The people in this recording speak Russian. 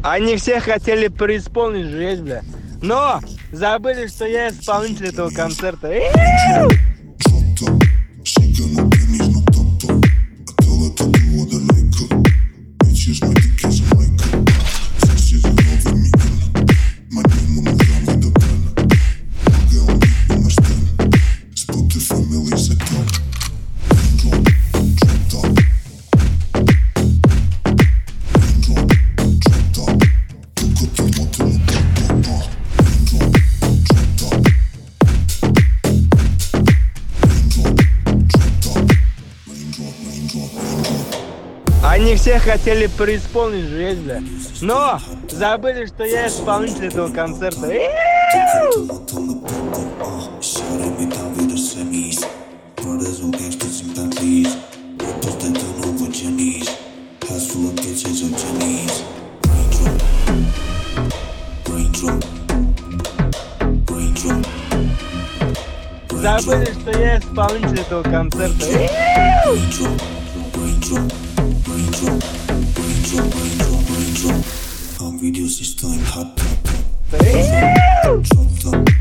Они все хотели преисполнить жизнь, бля. Но забыли, что я исполнитель этого концерта. Они все хотели преисполнить жизнь, бля. Но забыли, что я исполнитель этого концерта. Забыли, что я исполнитель этого концерта. Videos this time hot.